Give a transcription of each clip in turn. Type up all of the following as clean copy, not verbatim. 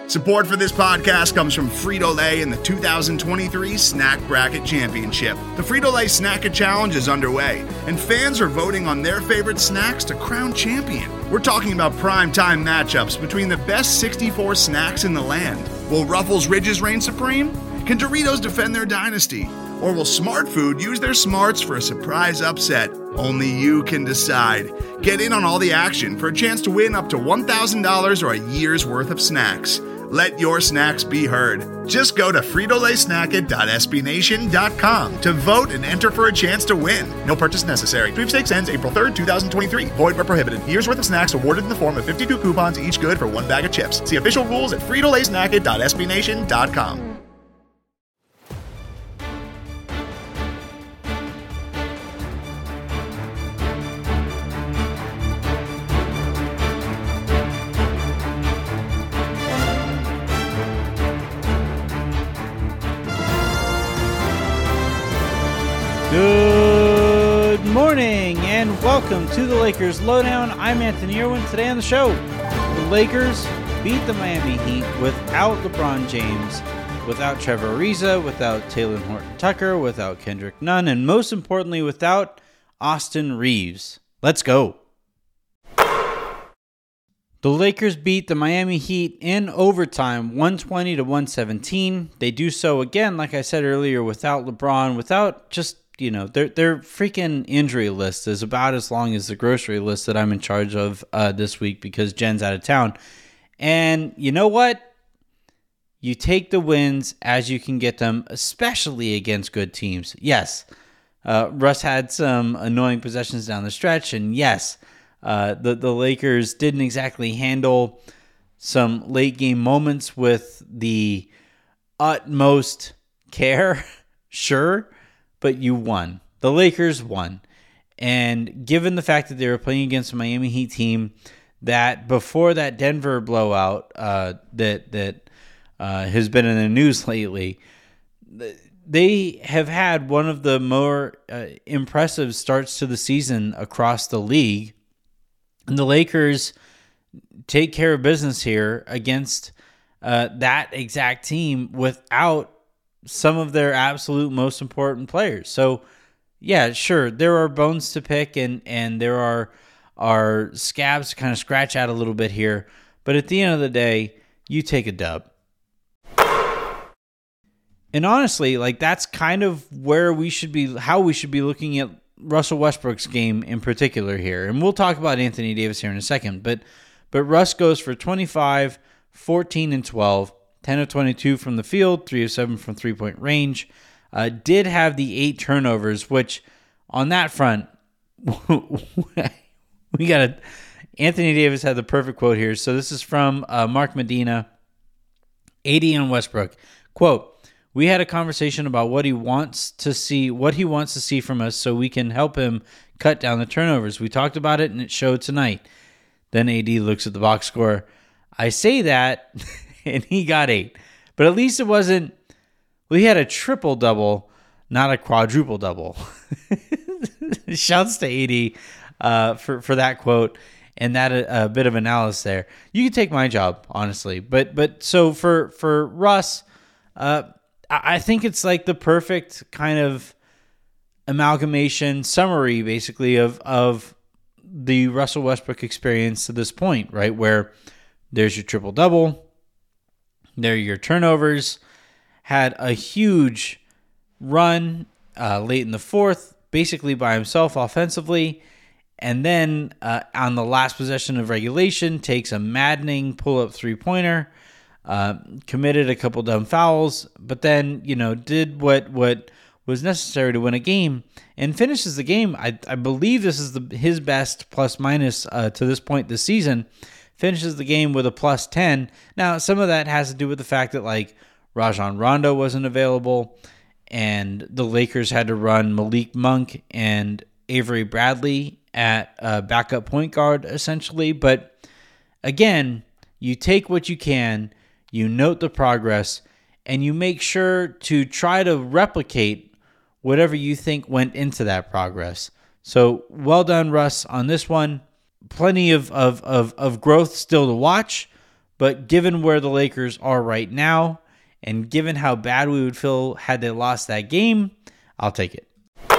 Support for this podcast comes from Frito-Lay and the 2023 Snack Bracket Championship. The Frito-Lay Snack Challenge is underway, and fans are voting on their favorite snacks to crown champion. We're talking about prime-time matchups between the best 64 snacks in the land. Will Ruffles Ridges reign supreme? Can Doritos defend their dynasty? Or will Smart Food use their smarts for a surprise upset? Only you can decide. Get in on all the action for a chance to win up to $1,000 or a year's worth of snacks. Let your snacks be heard. Just go to fritolaysnacket.sbnation.com to vote and enter for a chance to win. No purchase necessary. Sweepstakes ends April 3rd, 2023. Void where prohibited. Year's worth of snacks awarded in the form of 52 coupons, each good for one bag of chips. See official rules at fritolaysnacket.sbnation.com. Good morning and welcome to the Lakers Lowdown. I'm Anthony Irwin. Today on the show, the Lakers beat the Miami Heat without LeBron James, without Trevor Ariza, without Taylor Horton-Tucker, without Kendrick Nunn, and most importantly, without Austin Reeves. Let's go. The Lakers beat the Miami Heat in overtime, 120-117. They do so again, like I said earlier, without LeBron, without just their freaking injury list is about as long as the grocery list that I'm in charge of this week because Jen's out of town. And you know what? You take the wins as you can get them, especially against good teams. Yes, Russ had some annoying possessions down the stretch, and yes, the Lakers didn't exactly handle some late game moments with the utmost care, sure. But you won. The Lakers won. And given the fact that they were playing against a Miami Heat team that before that Denver blowout that has been in the news lately, they have had one of the more impressive starts to the season across the league. And the Lakers take care of business here against that exact team without some of their absolute most important players. So, yeah, sure, there are bones to pick and there are scabs to kind of scratch out a little bit here. But at the end of the day, you take a dub. And honestly, that's kind of how we should be looking at Russell Westbrook's game in particular here. And we'll talk about Anthony Davis here in a second. But Russ goes for 25, 14, and 12. 10 of 22 from the field, 3 of 7 from three-point range. Did have the 8 turnovers, which on that front, we got to... Anthony Davis had the perfect quote here. So this is from Mark Medina, AD and Westbrook. Quote, "We had a conversation about what he wants to see from us so we can help him cut down the turnovers. We talked about it and it showed tonight." Then AD looks at the box score. "I say that..." And he got 8. But at least it wasn't... Well, he had a triple-double, not a quadruple-double. Shouts to AD for that quote and that bit of analysis there. You can take my job, honestly. But so for Russ, I think it's like the perfect kind of amalgamation, summary, basically, of the Russell Westbrook experience to this point, right? Where there's your triple-double... There are your turnovers. Had a huge run late in the fourth, basically by himself offensively. And then on the last possession of regulation, takes a maddening pull-up three-pointer. Committed a couple dumb fouls. But then, did what was necessary to win a game. And finishes the game. I believe this is his best plus-minus to this point this season. Finishes the game with a plus 10. Now, some of that has to do with the fact that, Rajon Rondo wasn't available, and the Lakers had to run Malik Monk and Avery Bradley at backup point guard, essentially. But, again, you take what you can, you note the progress, and you make sure to try to replicate whatever you think went into that progress. So, well done, Russ, on this one. Plenty of growth still to watch, But given where the Lakers are right now, and given how bad we would feel had they lost that game, I'll take it.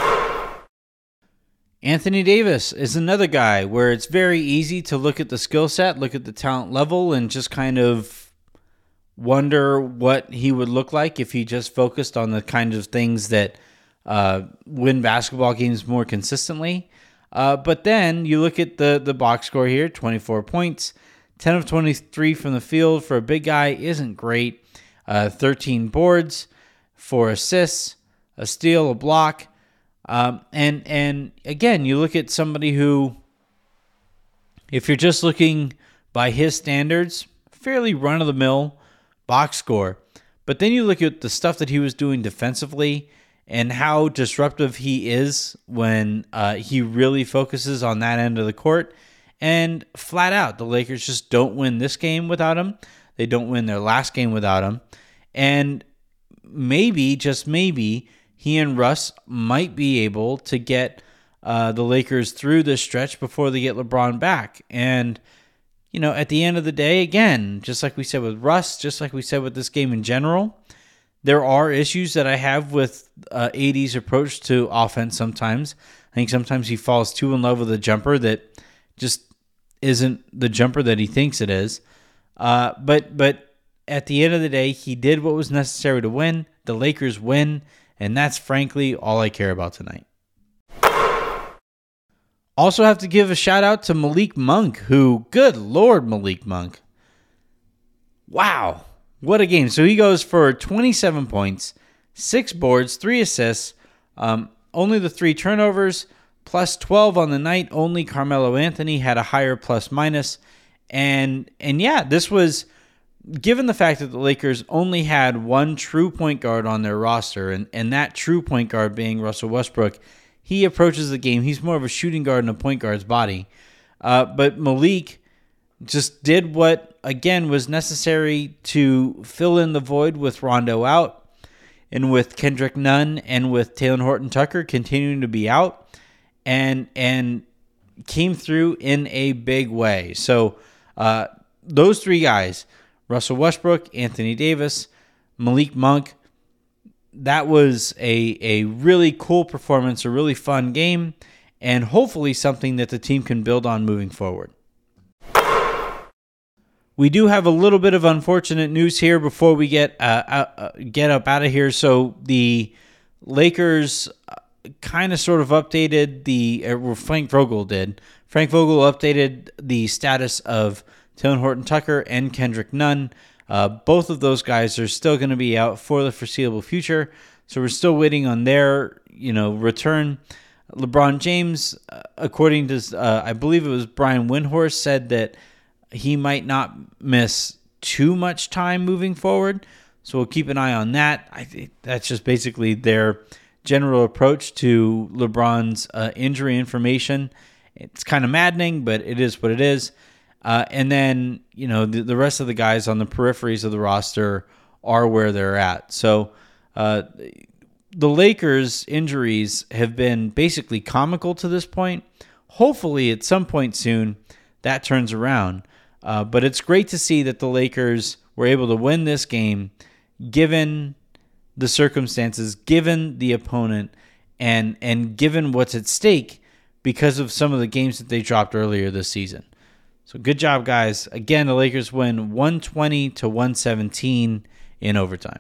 Anthony Davis is another guy where it's very easy to look at the skill set, look at the talent level, and just kind of wonder what he would look like if he just focused on the kind of things that win basketball games more consistently. But then you look at the box score here, 24 points, 10 of 23 from the field for a big guy isn't great. 13 boards, 4 assists, a steal, a block. And again, you look at somebody who, if you're just looking by his standards, fairly run-of-the-mill box score. But then you look at the stuff that he was doing defensively and how disruptive he is when he really focuses on that end of the court. And flat out, the Lakers just don't win this game without him. They don't win their last game without him. And maybe, just maybe, he and Russ might be able to get the Lakers through this stretch before they get LeBron back. And, you know, at the end of the day, again, just like we said with Russ, just like we said with this game in general, there are issues that I have with AD's approach to offense sometimes. I think sometimes he falls too in love with a jumper that just isn't the jumper that he thinks it is. But at the end of the day, he did what was necessary to win. The Lakers win. And that's frankly all I care about tonight. Also have to give a shout out to Malik Monk, who, good Lord, Malik Monk. Wow, what a game. So he goes for 27 points, 6 boards, 3 assists, only the 3 turnovers, plus 12 on the night. Only Carmelo Anthony had a higher plus minus. And yeah, this was... Given the fact that the Lakers only had one true point guard on their roster, and that true point guard being Russell Westbrook, he approaches the game. He's more of a shooting guard in a point guard's body. But Malik just did what, again, was necessary to fill in the void with Rondo out, and with Kendrick Nunn and with Talen Horton-Tucker continuing to be out, and came through in a big way. So those 3 guys, Russell Westbrook, Anthony Davis, Malik Monk, that was a really cool performance, a really fun game, and hopefully something that the team can build on moving forward. We do have a little bit of unfortunate news here before we get up out of here. So the Lakers kind of sort of updated Frank Vogel did. Frank Vogel updated the status of Talen Horton-Tucker and Kendrick Nunn. Both of those guys are still going to be out for the foreseeable future. So we're still waiting on their, return. LeBron James, according to, I believe it was Brian Windhorst, said that he might not miss too much time moving forward. So we'll keep an eye on that. I think that's just basically their general approach to LeBron's injury information. It's kind of maddening, but it is what it is. And then, the rest of the guys on the peripheries of the roster are where they're at. So the Lakers' injuries have been basically comical to this point. Hopefully, at some point soon, that turns around. But it's great to see that the Lakers were able to win this game, given the circumstances, given the opponent, and given what's at stake because of some of the games that they dropped earlier this season. So good job, guys. Again, the Lakers win 120-117 in overtime.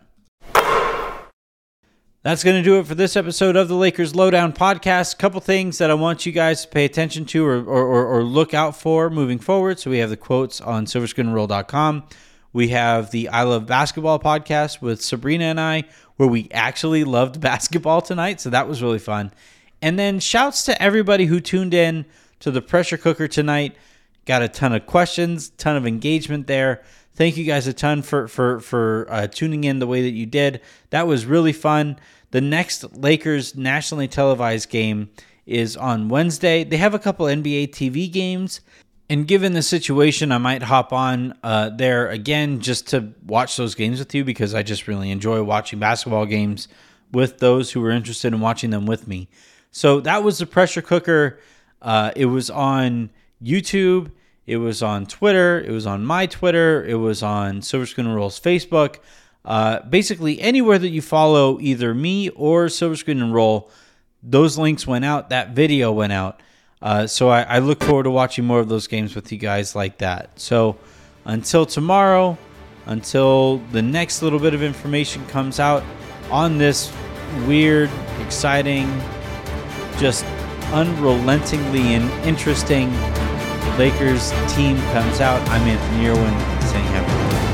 That's going to do it for this episode of the Lakers Lowdown Podcast. A couple things that I want you guys to pay attention to or look out for moving forward. So we have the quotes on silverscreenroll.com. We have the I Love Basketball podcast with Sabrina and I, where we actually loved basketball tonight. So that was really fun. And then shouts to everybody who tuned in to the pressure cooker tonight. Got a ton of questions, ton of engagement there. Thank you guys a ton for tuning in the way that you did. That was really fun. The next Lakers nationally televised game is on Wednesday. They have a couple NBA TV games. And given the situation, I might hop on there again just to watch those games with you, because I just really enjoy watching basketball games with those who are interested in watching them with me. So that was the pressure cooker. It was on YouTube. It was on Twitter. It was on my Twitter. It was on Silver Screen and Roll's Facebook. Basically, anywhere that you follow either me or Silver Screen and Roll, those links went out. That video went out. So I look forward to watching more of those games with you guys like that. So until tomorrow, until the next little bit of information comes out on this weird, exciting, just unrelentingly and interesting Lakers team comes out, I'm Anthony Irwin saying happy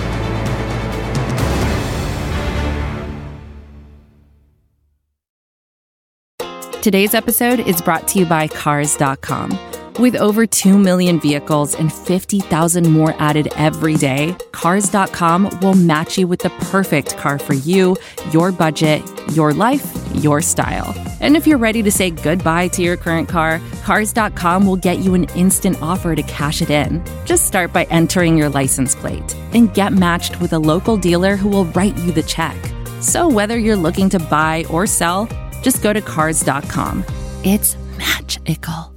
birthday. Today's episode is brought to you by Cars.com. With over 2 million vehicles and 50,000 more added every day, Cars.com will match you with the perfect car for you, your budget, your life, your style. And if you're ready to say goodbye to your current car, Cars.com will get you an instant offer to cash it in. Just start by entering your license plate and get matched with a local dealer who will write you the check. So whether you're looking to buy or sell, just go to Cars.com. It's magical.